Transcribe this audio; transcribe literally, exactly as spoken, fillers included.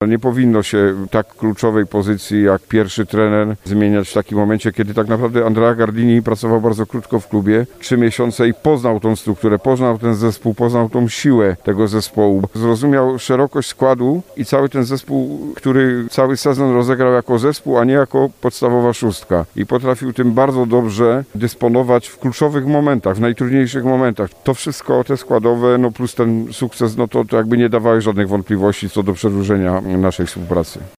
Nie powinno się tak kluczowej pozycji jak pierwszy trener zmieniać w takim momencie, kiedy tak naprawdę Andrea Gardini pracował bardzo krótko w klubie, trzy miesiące i poznał tą strukturę, poznał ten zespół, poznał tą siłę tego zespołu. Zrozumiał szerokość składu i cały ten zespół, który cały sezon rozegrał jako zespół, a nie jako podstawowa szóstka. I potrafił tym bardzo dobrze dysponować w kluczowych momentach, w najtrudniejszych momentach. To wszystko, te składowe, no plus ten sukces, no to, to jakby nie dawały żadnych wątpliwości co do przedłużenia naszej współpracy.